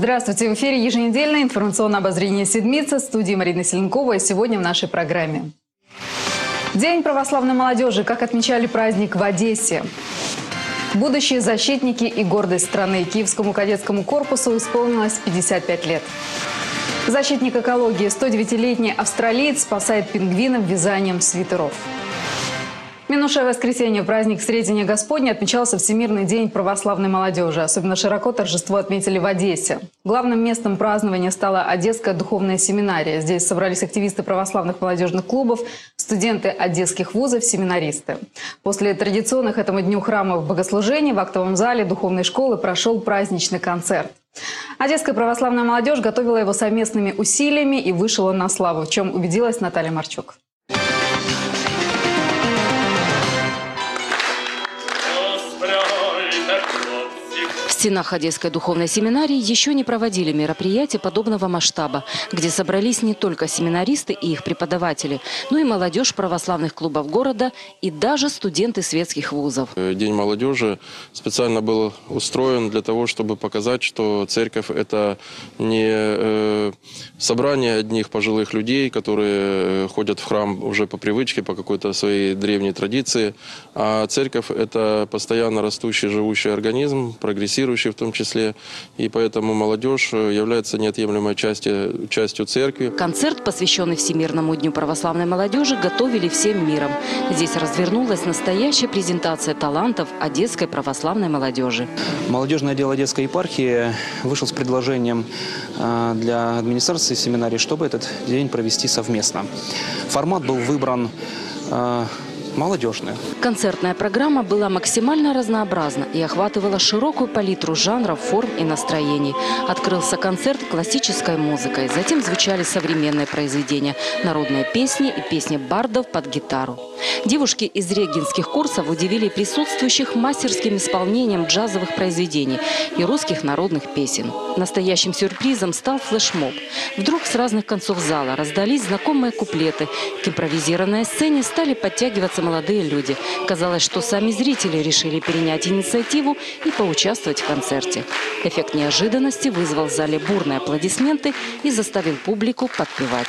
Здравствуйте! В эфире еженедельное информационное обозрение «Седмица», в студии Марина Селенкова. И сегодня в нашей программе. День православной молодежи. Как отмечали праздник в Одессе. Будущие защитники и гордость страны. Киевскому кадетскому корпусу исполнилось 55 лет. Защитник экологии. 109-летний австралиец спасает пингвинов вязанием свитеров. Минувшее воскресенье, праздник Сретения Господня, отмечался Всемирный день православной молодежи. Особенно широко торжество отметили в Одессе. Главным местом празднования стала Одесская духовная семинария. Здесь собрались активисты православных молодежных клубов, студенты одесских вузов, семинаристы. После традиционных этому дню храмовых богослужений в актовом зале духовной школы прошел праздничный концерт. Одесская православная молодежь готовила его совместными усилиями, и вышел он на славу, в чем убедилась Наталья Марчук. В стенах Одесской духовной семинарии еще не проводили мероприятия подобного масштаба, где собрались не только семинаристы и их преподаватели, но и молодежь православных клубов города и даже студенты светских вузов. День молодежи специально был устроен для того, чтобы показать, что церковь – это не собрание одних пожилых людей, которые ходят в храм уже по привычке, по какой-то своей древней традиции, а церковь – это постоянно растущий, живущий организм, прогрессирующий в том числе, и поэтому молодежь является неотъемлемой частью церкви. Концерт, посвященный Всемирному дню православной молодежи, готовили всем миром. Здесь развернулась настоящая презентация талантов одесской православной молодежи. Молодежный отдел Одесской епархии вышел с предложением для администрации семинарии, чтобы этот день провести совместно. Формат был выбран молодежная. Концертная программа была максимально разнообразна и охватывала широкую палитру жанров, форм и настроений. Открылся концерт классической музыкой. Затем звучали современные произведения, народные песни и песни бардов под гитару. Девушки из регенских курсов удивили присутствующих мастерским исполнением джазовых произведений и русских народных песен. Настоящим сюрпризом стал флешмоб. Вдруг с разных концов зала раздались знакомые куплеты. К импровизированной сцене стали подтягиваться молодые люди. Казалось, что сами зрители решили перенять инициативу и поучаствовать в концерте. Эффект неожиданности вызвал в зале бурные аплодисменты и заставил публику подпевать.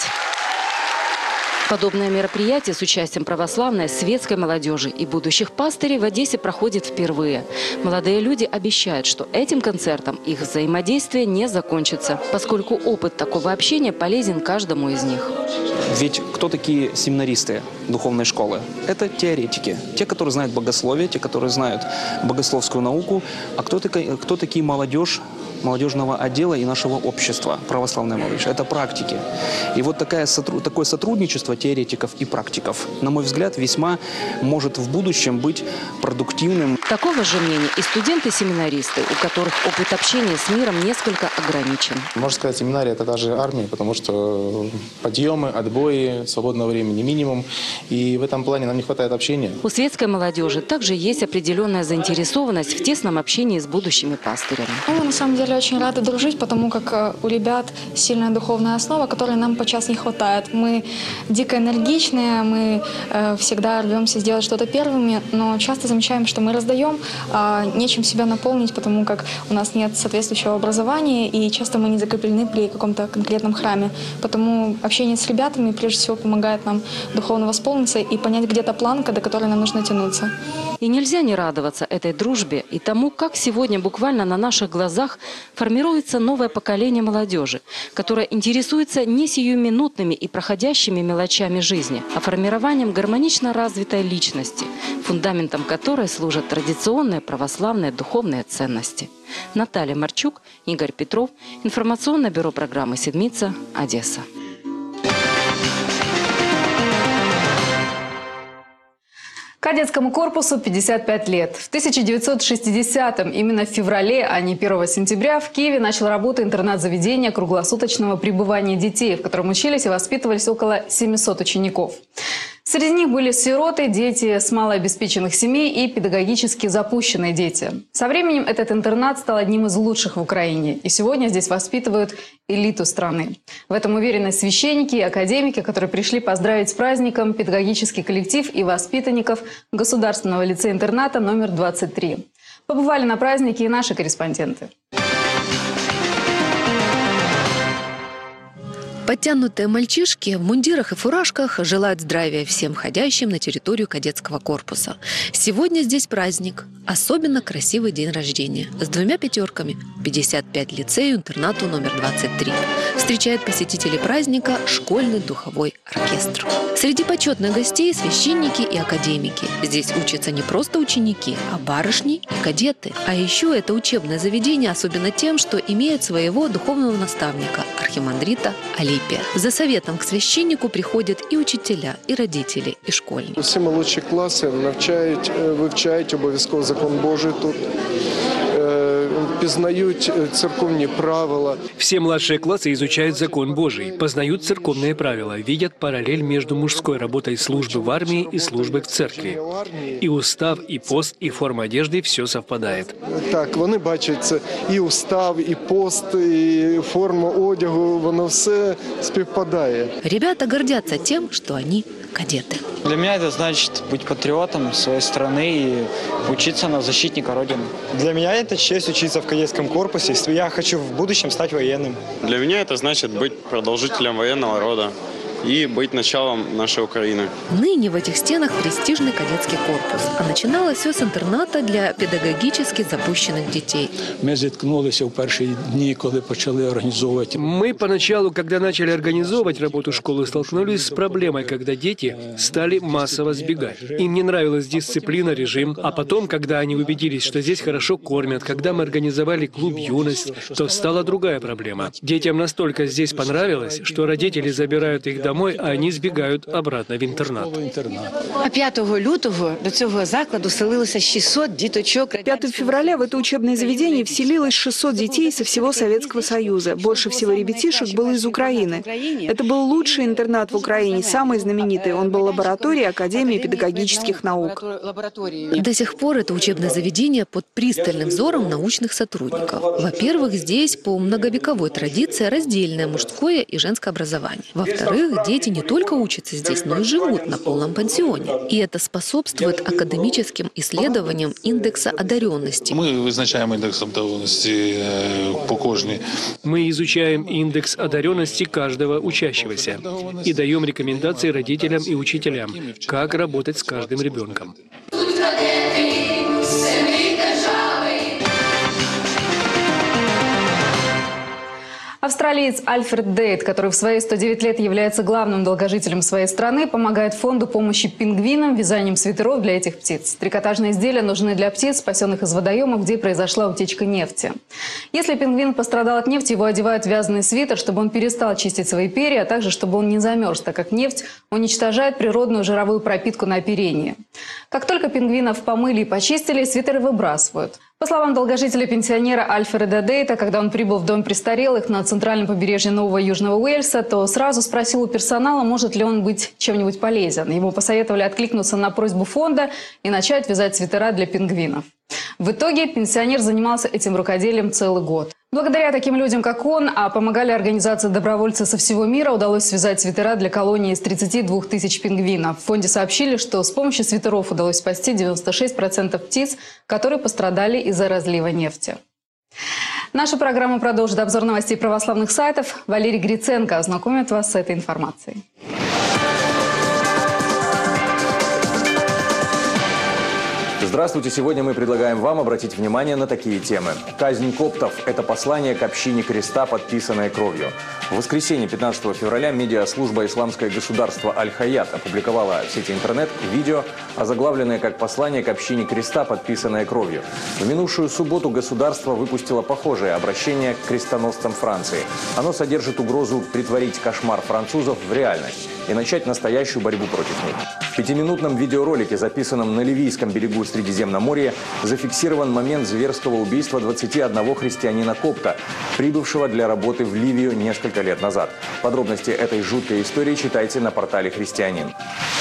Подобное мероприятие с участием православной, светской молодежи и будущих пастырей в Одессе проходит впервые. Молодые люди обещают, что этим концертом их взаимодействие не закончится, поскольку опыт такого общения полезен каждому из них. Ведь кто такие семинаристы духовной школы? Это теоретики. Те, которые знают богословие, те, которые знают богословскую науку. А кто такие молодежь молодежного отдела и нашего общества, православная молодежь? Это практики. И вот такое сотрудничество теоретиков и практиков, на мой взгляд, весьма может в будущем быть продуктивным. Такого же мнения и студенты-семинаристы, у которых опыт общения с миром несколько ограничен. Можно сказать, семинария – это даже армия, потому что подъемы, отбои, свободного времени минимум. И в этом плане нам не хватает общения. У светской молодежи также есть определенная заинтересованность в тесном общении с будущими пастырями. Мы на самом деле очень рады дружить, потому как у ребят сильная духовная основа, которой нам подчас не хватает. Мы дико энергичные, мы всегда рвемся сделать что-то первыми, но часто замечаем, что мы раздаем, а нечем себя наполнить, потому как у нас нет соответствующего образования, и часто мы не закреплены при каком-то конкретном храме. Потому общение с ребятами прежде всего помогает нам духовно восполниться и понять где-то планка, до которой нам нужно тянуться. И нельзя не радоваться этой дружбе и тому, как сегодня буквально на наших глазах формируется новое поколение молодежи, которое интересуется не сиюминутными и проходящими мелочами жизни, а формированием гармонично развитой личности, фундаментом которой служат традиционные православные духовные ценности. Наталья Марчук, Игорь Петров, информационное бюро программы «Седмица», Одесса. Кадетскому корпусу 55 лет. В 1960-м, именно в феврале, а не 1 сентября, в Киеве начал работу интернат-заведения круглосуточного пребывания детей, в котором учились и воспитывались около 700 учеников. Среди них были сироты, дети с малообеспеченных семей и педагогически запущенные дети. Со временем этот интернат стал одним из лучших в Украине. И сегодня здесь воспитывают элиту страны. В этом уверены священники и академики, которые пришли поздравить с праздником педагогический коллектив и воспитанников Государственного лицея-интерната номер 23. Побывали на празднике и наши корреспонденты. Подтянутые мальчишки в мундирах и фуражках желают здравия всем входящим на территорию кадетского корпуса. Сегодня здесь праздник. Особенно красивый день рождения. С 2 пятерками. 55 лицею-интернату номер 23. Встречает посетителей праздника школьный духовой оркестр. Среди почетных гостей священники и академики. Здесь учатся не просто ученики, а барышни и кадеты. А еще это учебное заведение особенно тем, что имеет своего духовного наставника, архимандрита Алипия. За советом к священнику приходят и учителя, и родители, и школьники. Всі молодші класи вивчають обов'язково закон Божий тут, пізнають церковні правила. Все младшие классы изучают закон Божий, познают церковные правила, видят параллель между мужской работой службы в армии и службой в церкви. И устав, и пост, и форма одежды – все совпадает. Так, вони бачать це і устав, і пост, і форма одягу, воно все співпадає. Ребята гордятся тем, что они кадеты. Для меня это значит быть патриотом своей страны и учиться на защитника Родины. Для меня это честь учиться в кадетском корпусе. Я хочу в будущем стать военным. Для меня это значит быть продолжителем военного рода и быть началом нашей Украины. Ныне в этих стенах престижный кадетский корпус. А начиналось все с интерната для педагогически запущенных детей. Мы зіткнулися в перші дні, коли почали організовувати. Мы поначалу, когда начали организовывать работу школы, столкнулись с проблемой, когда дети стали массово сбегать. Им не нравилась дисциплина, режим. А потом, когда они убедились, что здесь хорошо кормят, когда мы организовали клуб «Юность», то стала другая проблема. Детям настолько здесь понравилось, что родители забирают их домой, а они збігають обратно в інтернат. А 5 лютого до цього закладу селилося 600 діточок. 5 февраля в это учебное заведение вселилось 600 детей со всего Советского Союза. Больше всего ребятишек было из Украины. Это был лучший интернат в Украине, самый знаменитый. Он был лабораторией Академии педагогических наук. До сих пор это учебное заведение под пристальным взором научных сотрудников. Во-первых, здесь по многовековой традиции раздельное мужское и женское образование. Во-вторых, дети не только учатся здесь, но и живут на полном пансионе. И это способствует академическим исследованиям индекса одаренности. Мы вызначаем индекс одаренности по кожній. Мы изучаем индекс одаренности каждого учащегося и даем рекомендации родителям и учителям, как работать с каждым ребенком. Австралиец Альфред Дейт, который в свои 109 лет является главным долгожителем своей страны, помогает фонду помощи пингвинам вязанием свитеров для этих птиц. Трикотажные изделия нужны для птиц, спасенных из водоемов, где произошла утечка нефти. Если пингвин пострадал от нефти, его одевают в вязаный свитер, чтобы он перестал чистить свои перья, а также чтобы он не замерз, так как нефть уничтожает природную жировую пропитку на оперении. Как только пингвинов помыли и почистили, свитеры выбрасывают. По словам долгожителя-пенсионера Альфреда Дейта, когда он прибыл в дом престарелых на центральном побережье Нового Южного Уэльса, то сразу спросил у персонала, может ли он быть чем-нибудь полезен. Ему посоветовали откликнуться на просьбу фонда и начать вязать свитера для пингвинов. В итоге пенсионер занимался этим рукоделием целый год. Благодаря таким людям, как он, а помогали организации добровольцы со всего мира, удалось связать свитера для колонии из 32 тысяч пингвинов. В фонде сообщили, что с помощью свитеров удалось спасти 96% птиц, которые пострадали из-за разлива нефти. Наша программа продолжит обзор новостей православных сайтов. Валерий Гриценко ознакомит вас с этой информацией. Здравствуйте! Сегодня мы предлагаем вам обратить внимание на такие темы. Казнь коптов – это послание к общине креста, подписанное кровью. В воскресенье 15 февраля медиаслужба «Исламское государство Аль-Хаят» опубликовала в сети интернет видео, озаглавленное как «Послание к общине креста, подписанное кровью». В минувшую субботу государство выпустило похожее обращение к крестоносцам Франции. Оно содержит угрозу претворить кошмар французов в реальность и начать настоящую борьбу против них. В 5-минутном видеоролике, записанном на Ливийском берегу Средиземноморья, зафиксирован момент зверского убийства 21 христианина-копта, прибывшего для работы в Ливию несколько лет назад. Подробности этой жуткой истории читайте на портале «Христианин».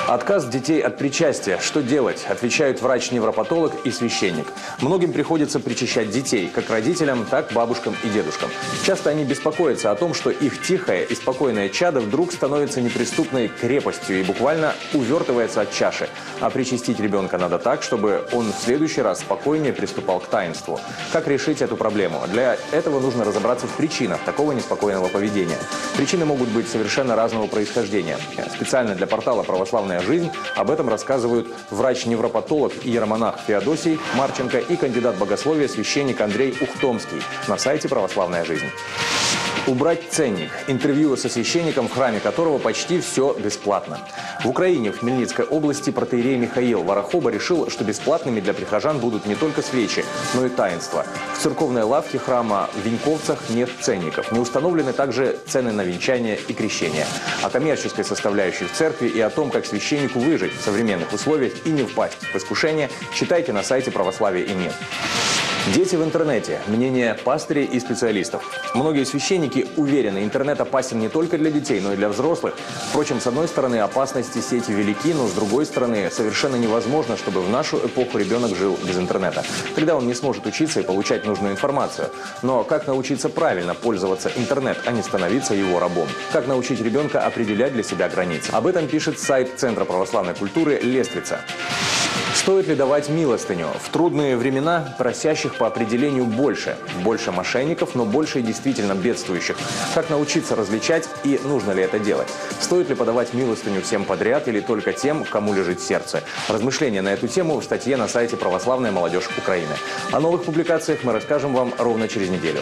Отказ детей от причастия. Что делать? Отвечают врач-невропатолог и священник. Многим приходится причащать детей, как родителям, так бабушкам и дедушкам. Часто они беспокоятся о том, что их тихое и спокойное чадо вдруг становится неприступной крепостью и буквально увертывается от чаши. А причастить ребенка надо так, чтобы он в следующий раз спокойнее приступал к таинству. Как решить эту проблему? Для этого нужно разобраться в причинах такого неспокойного поведения. Причины могут быть совершенно разного происхождения. Специально для портала «Православная жизнь» об этом рассказывают врач-невропатолог и иеромонах Феодосий Марченко и кандидат богословия священник Андрей Ухтомский на сайте «Православная жизнь». Убрать ценник. Интервью со священником, в храме которого почти все бесплатно. В Украине, в Хмельницкой области, протоиерей Михаил Варахоба решил, что бесплатными для прихожан будут не только свечи, но и таинства. В церковной лавке храма в Веньковцах нет ценников. Не установлены также цены на венчание и крещение. О коммерческой составляющей в церкви и о том, как священнику выжить в современных условиях и не впасть в искушение, читайте на сайте «Православие и мир». Дети в интернете. Мнение пастырей и специалистов. Многие священники уверены, интернет опасен не только для детей, но и для взрослых. Впрочем, с одной стороны, опасности сети велики, но с другой стороны, совершенно невозможно, чтобы в нашу эпоху ребенок жил без интернета. Тогда он не сможет учиться и получать нужную информацию. Но как научиться правильно пользоваться интернет, а не становиться его рабом? Как научить ребенка определять для себя границы? Об этом пишет сайт Центра православной культуры «Лествица». Стоит ли давать милостыню? В трудные времена просящих по определению больше. Больше мошенников, но больше и действительно бедствующих. Как научиться различать и нужно ли это делать? Стоит ли подавать милостыню всем подряд или только тем, кому лежит сердце? Размышления на эту тему в статье на сайте «Православная молодежь Украины». О новых публикациях мы расскажем вам ровно через неделю.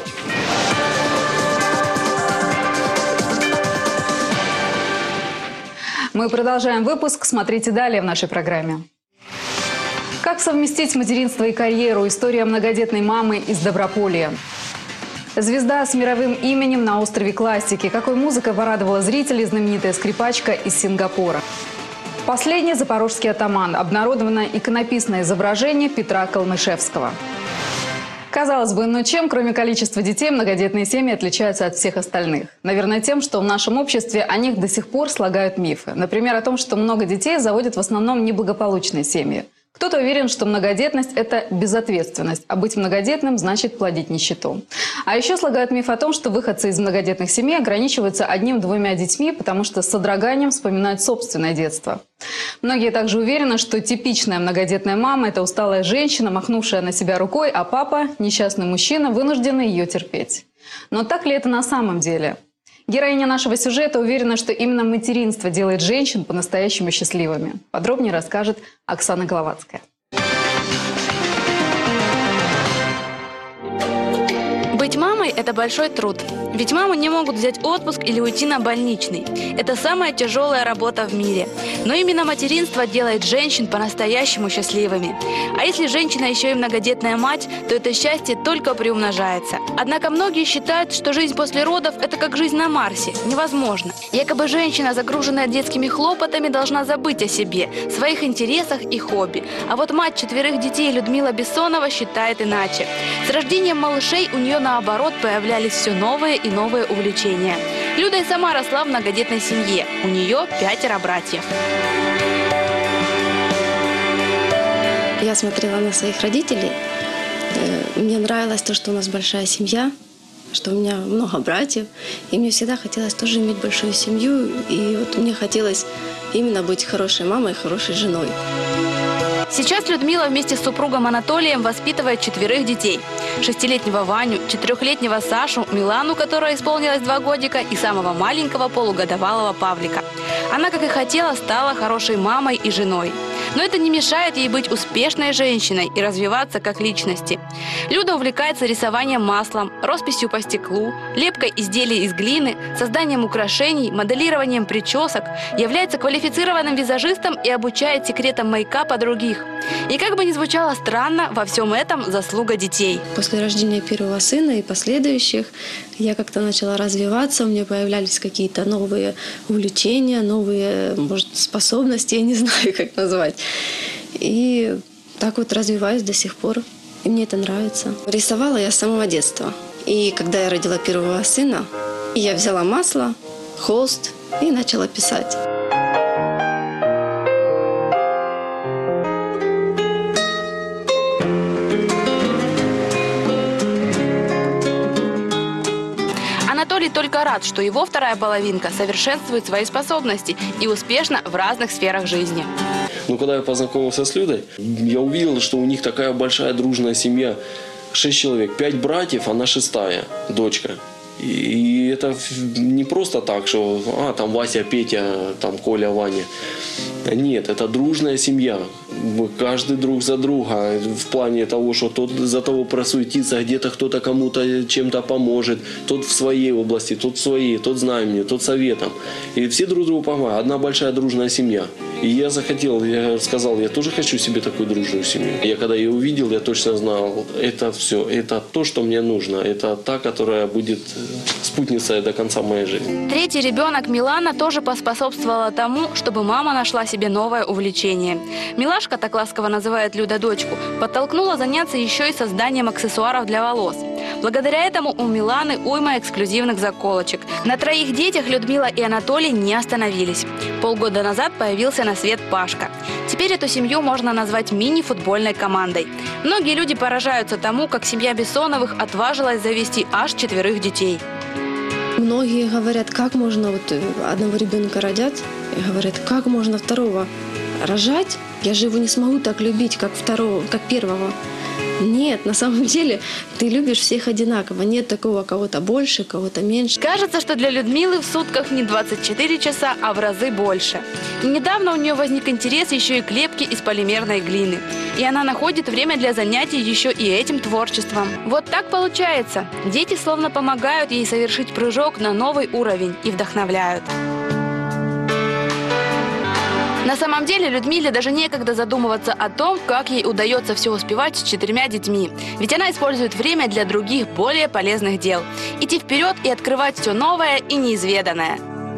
Мы продолжаем выпуск. Смотрите далее в нашей программе. Как совместить материнство и карьеру? История многодетной мамы из Доброполья. Звезда с мировым именем на острове классики. Какой музыкой порадовала зрителей знаменитая скрипачка из Сингапура. Последний запорожский атаман. Обнародовано иконописное изображение Петра Калмышевского. Казалось бы, но чем, кроме количества детей, многодетные семьи отличаются от всех остальных? Наверное, тем, что в нашем обществе о них до сих пор слагают мифы. Например, о том, что много детей заводят в основном неблагополучные семьи. Кто-то уверен, что многодетность – это безответственность, а быть многодетным значит плодить нищету. А еще слагают миф о том, что выходцы из многодетных семей ограничиваются одним-двумя детьми, потому что с содроганием вспоминают собственное детство. Многие также уверены, что типичная многодетная мама – это усталая женщина, махнувшая на себя рукой, а папа – несчастный мужчина, вынужденный ее терпеть. Но так ли это на самом деле? Героиня нашего сюжета уверена, что именно материнство делает женщин по-настоящему счастливыми. Подробнее расскажет Оксана Гловацкая. Быть мамой – это большой труд. Ведь мамы не могут взять отпуск или уйти на больничный. Это самая тяжелая работа в мире. Но именно материнство делает женщин по-настоящему счастливыми. А если женщина еще и многодетная мать, то это счастье только приумножается. Однако многие считают, что жизнь после родов – это как жизнь на Марсе. Невозможно. Якобы женщина, загруженная детскими хлопотами, должна забыть о себе, своих интересах и хобби. А вот мать 4 детей Людмила Бессонова считает иначе. С рождением малышей у нее наоборот появлялись все новые и новые увлечения. Люда и сама росла в многодетной семье. У нее 5 братьев. Я смотрела на своих родителей. Мне нравилось то, что у нас большая семья, что у меня много братьев. И мне всегда хотелось тоже иметь большую семью. И вот мне хотелось именно быть хорошей мамой, хорошей женой. Сейчас Людмила вместе с супругом Анатолием воспитывает 4 детей. 6-летнего Ваню, 4-летнего Сашу, Милану, которая исполнилась 2 годика, и самого маленького полугодовалого Павлика. Она, как и хотела, стала хорошей мамой и женой. Но это не мешает ей быть успешной женщиной и развиваться как личности. Люда увлекается рисованием маслом, росписью по стеклу, лепкой изделий из глины, созданием украшений, моделированием причесок, является квалифицированным визажистом и обучает секретам мейкапа других. И как бы ни звучало странно, во всем этом заслуга детей. После рождения первого сына и последующих я как-то начала развиваться, у меня появлялись какие-то новые увлечения, новые, может, способности, я не знаю, как назвать. И так вот развиваюсь до сих пор, и мне это нравится. Рисовала я с самого детства. И когда я родила первого сына, я взяла масло, холст и начала писать. Анатолий только рад, что его вторая половинка совершенствует свои способности и успешно в разных сферах жизни. Но когда я познакомился с Людой, я увидел, что у них такая большая дружная семья. 6 человек, 5 братьев, она 6-я дочка. И это не просто так, что там Вася, Петя, там Коля, Ваня. Нет, это дружная семья. Каждый друг за друга. В плане того, что тот за того просуетится, где-то кто-то кому-то чем-то поможет. Тот в своей области, тот в своей, тот знанием, тот советом. И все друг другу помогают. Одна большая дружная семья. И я захотел, я сказал, я тоже хочу себе такую дружную семью. Я когда ее увидел, я точно знал, это все, это то, что мне нужно. Это та, которая будет спутницей до конца моей жизни. Третий ребенок Милана тоже поспособствовала тому, чтобы мама нашла себе новое увлечение. Милашка, так ласково называет Люда дочку, подтолкнула заняться еще и созданием аксессуаров для волос. Благодаря этому у Миланы уйма эксклюзивных заколочек. На 3 детях Людмила и Анатолий не остановились. Полгода назад появился на свет Пашка. Теперь эту семью можно назвать мини-футбольной командой. Многие люди поражаются тому, как семья Бессоновых отважилась завести аж 4 детей. Многие говорят, как можно одного ребенка родят, и говорят, как можно второго рожать? Я же его не смогу так любить, как первого. Нет, на самом деле ты любишь всех одинаково. Нет такого кого-то больше, кого-то меньше. Кажется, что для Людмилы в сутках не 24 часа, а в разы больше. И недавно у нее возник интерес еще и к лепке из полимерной глины. И она находит время для занятий еще и этим творчеством. Вот так получается. Дети словно помогают ей совершить прыжок на новый уровень и вдохновляют. На самом деле Людмиле даже некогда задумываться о том, как ей удается все успевать с 4 детьми. Ведь она использует время для других, более полезных дел. Идти вперед и открывать все новое и неизведанное.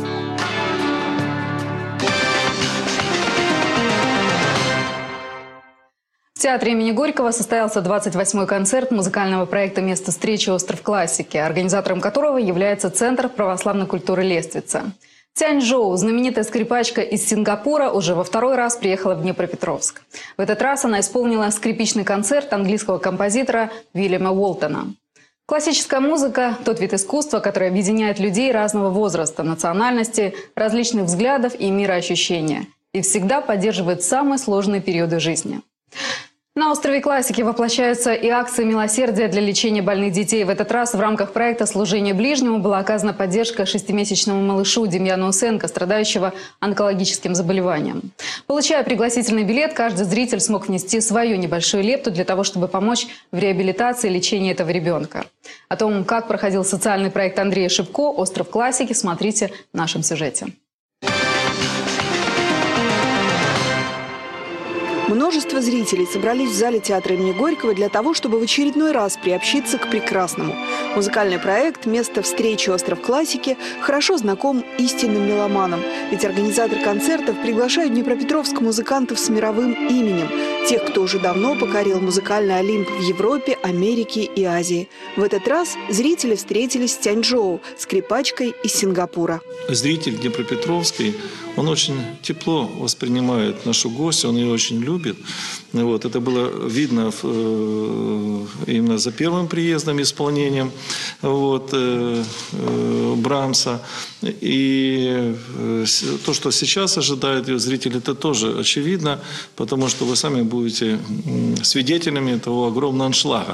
В театре имени Горького состоялся 28-й концерт музыкального проекта «Место встречи. Остров классики», организатором которого является Центр православной культуры «Лествица». Цянь Жоу, знаменитая скрипачка из Сингапура, уже во 2-й раз приехала в Днепропетровск. В этот раз она исполнила скрипичный концерт английского композитора Уильяма Уолтона. Классическая музыка – тот вид искусства, который объединяет людей разного возраста, национальности, различных взглядов и мироощущения. И всегда поддерживает самые сложные периоды жизни. На острове классики воплощаются и акции милосердия для лечения больных детей. В этот раз в рамках проекта «Служение ближнему» была оказана поддержка 6-месячному малышу Демьяну Усенко, страдающего онкологическим заболеванием. Получая пригласительный билет, каждый зритель смог внести свою небольшую лепту для того, чтобы помочь в реабилитации и лечении этого ребенка. О том, как проходил социальный проект Андрея Шипко «Остров классики», смотрите в нашем сюжете. Множество зрителей собрались в зале театра имени Горького для того, чтобы в очередной раз приобщиться к прекрасному. Музыкальный проект «Место встречи. Остров классики» хорошо знаком истинным меломанам. Ведь организаторы концертов приглашают в Днепропетровск музыкантов с мировым именем. Тех, кто уже давно покорил музыкальный Олимп в Европе, Америке и Азии. В этот раз зрители встретились с Цянь Жоу, скрипачкой из Сингапура. Зритель Днепропетровский, он очень тепло воспринимает нашу гостью, он ее очень любит. Вот, это было видно именно за первым приездом, исполнением Брамса. И то, что сейчас ожидает ее зрители, это тоже очевидно, потому что вы сами будете свидетелями того огромного аншлага.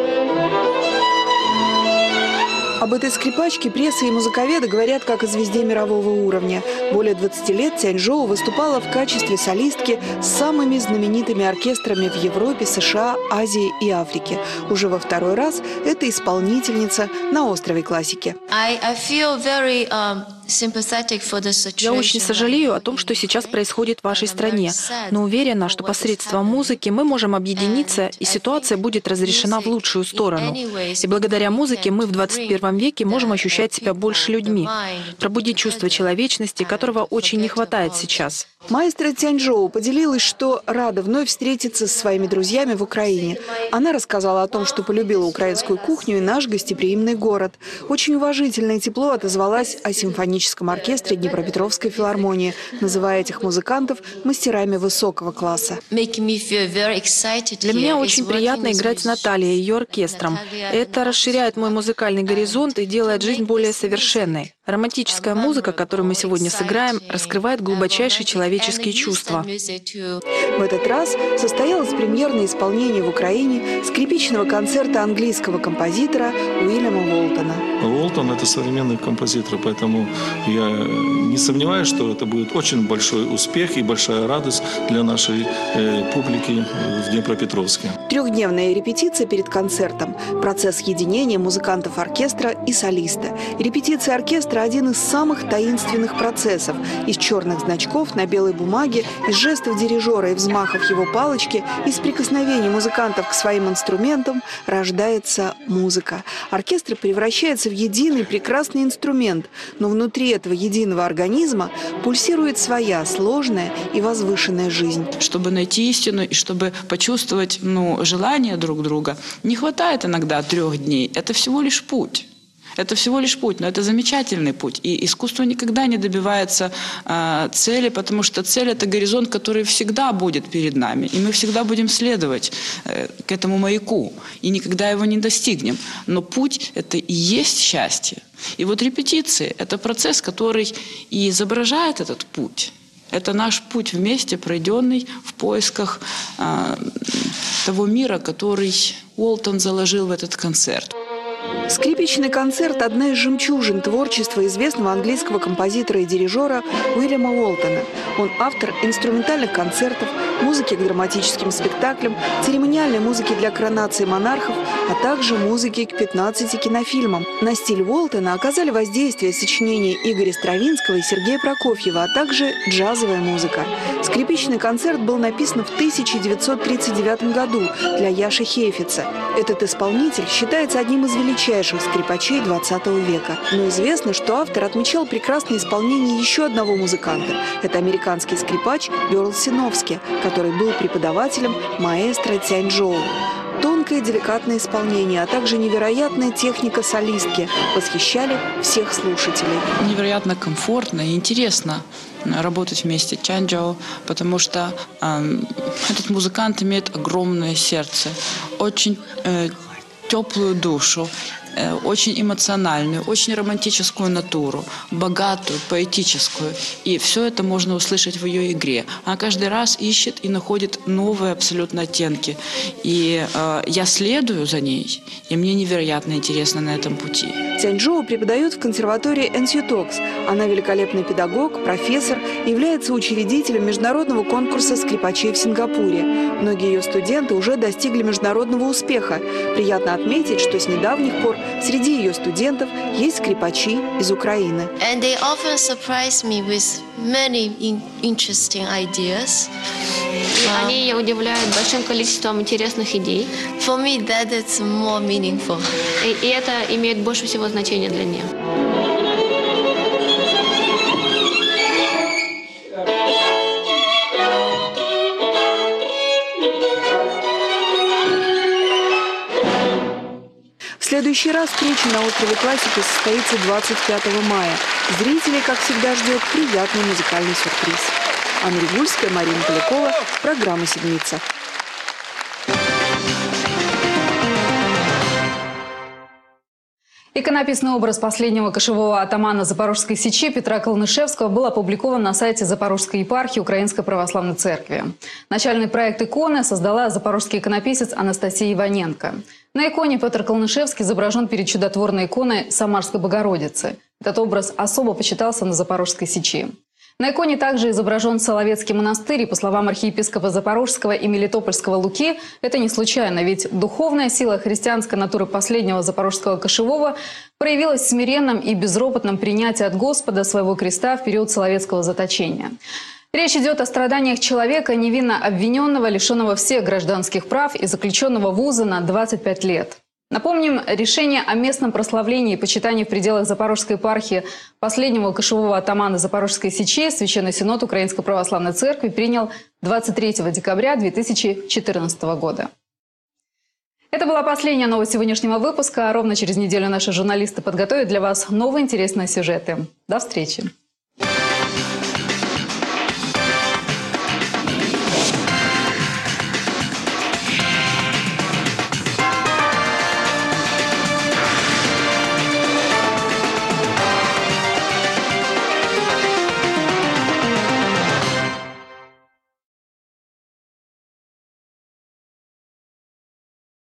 Об этой скрипачке пресса и музыковеды говорят как о звезде мирового уровня. Более 20 лет Цянь Жоу выступала в качестве солистки с самыми знаменитыми оркестрами в Европе, США, Азии и Африке. Уже во 2-й раз это исполнительница на острове классики. Я очень сожалею о том, что сейчас происходит в вашей стране, но уверена, что посредством музыки мы можем объединиться, и ситуация будет разрешена в лучшую сторону. И благодаря музыке мы в 21 веке можем ощущать себя больше людьми, пробудить чувство человечности, которого очень не хватает сейчас. Маэстро Цяньчжоу поделилась, что рада вновь встретиться со своими друзьями в Украине. Она рассказала о том, что полюбила украинскую кухню и наш гостеприимный город. Очень уважительно и тепло отозвалась о симфоническом оркестре Днепропетровской филармонии, называя этих музыкантов мастерами высокого класса. Для меня очень приятно играть с Натальей и ее оркестром. Это расширяет мой музыкальный горизонт и делает жизнь более совершенной. Романтическая музыка, которую мы сегодня сыграем, раскрывает глубочайшие человеческие чувства. В этот раз состоялось премьерное исполнение в Украине скрипичного концерта английского композитора Уильяма Уолтона. Уолтон – это современный композитор, поэтому я не сомневаюсь, что это будет очень большой успех и большая радость для нашей публики в Днепропетровске. Трехдневная репетиция перед концертом, процесс единения музыкантов оркестра и солиста. Репетиция оркестра – один из самых таинственных процессов. Из черных значков на белой бумаге, из жестов дирижера и взмахов его палочки, из прикосновений музыкантов к своим инструментам рождается музыка. Оркестр превращается в единый прекрасный инструмент, но внутри этого единого организма пульсирует своя сложная и возвышенная жизнь. Чтобы найти истину и чтобы почувствовать желание друг друга, не хватает иногда 3 дней. Это всего лишь путь. Это всего лишь путь, но это замечательный путь. И искусство никогда не добивается цели, потому что цель – это горизонт, который всегда будет перед нами. И мы всегда будем следовать к этому маяку. И никогда его не достигнем. Но путь – это и есть счастье. И вот репетиции – это процесс, который и изображает этот путь. Это наш путь вместе, пройденный в поисках того мира, который Уолтон заложил в этот концерт. Скрипичный концерт – одна из жемчужин творчества известного английского композитора и дирижера Уильяма Уолтона. Он автор инструментальных концертов, музыки к драматическим спектаклям, церемониальной музыки для коронации монархов, а также музыки к 15 кинофильмам. На стиль Уолтона оказали воздействие сочинения Игоря Стравинского и Сергея Прокофьева, а также джазовая музыка. Скрипичный концерт был написан в 1939 году для Яши Хейфица. Этот исполнитель считается одним из величайших скрипачей XX века. Но известно, что автор отмечал прекрасное исполнение еще одного музыканта. Это американский скрипач Берл Синовски, который был преподавателем маэстро Цяньчжоу. Тонкое деликатное исполнение, а также невероятная техника солистки восхищали всех слушателей. Невероятно комфортно и интересно работать вместе Цяньчжоу, потому что этот музыкант имеет огромное сердце, очень теплую душу, очень эмоциональную, очень романтическую натуру, богатую, поэтическую. И все это можно услышать в ее игре. Она каждый раз ищет и находит новые абсолютно оттенки. И я следую за ней, и мне невероятно интересно на этом пути. Цяньчжоу преподает в консерватории NC Talks. Она великолепный педагог, профессор, является учредителем международного конкурса скрипачей в Сингапуре. Многие ее студенты уже достигли международного успеха. Приятно отметить, что с недавних пор среди ее студентов есть скрипачи из Украины. Они ее удивляют большим количеством интересных идей. И это имеет больше всего значения для нее. В следующий раз встреча на острове Классики состоится 25 мая. Зрителей, как всегда, ждет приятный музыкальный сюрприз. Анна Ригульская, Марина Полякова. Программа «Седмица». Иконописный образ последнего кошевого атамана Запорожской Сечи Петра Колнышевского был опубликован на сайте Запорожской епархии Украинской Православной Церкви. Начальный проект иконы создала запорожский иконописец Анастасия Иваненко. На иконе Петр Колнышевский изображен перед чудотворной иконой Самарской Богородицы. Этот образ особо почитался на Запорожской Сечи. На иконе также изображен Соловецкий монастырь, и, по словам архиепископа Запорожского и Мелитопольского Луки, это не случайно, ведь духовная сила христианской натуры последнего запорожского кошевого проявилась в смиренном и безропотном принятии от Господа своего креста в период Соловецкого заточения. Речь идет о страданиях человека, невинно обвиненного, лишенного всех гражданских прав и заключенного в узы на 25 лет. Напомним, решение о местном прославлении и почитании в пределах Запорожской епархии последнего кошевого атамана Запорожской Сечи Священный Синод Украинской Православной Церкви принял 23 декабря 2014 года. Это была последняя новость сегодняшнего выпуска. Ровно через неделю наши журналисты подготовят для вас новые интересные сюжеты. До встречи!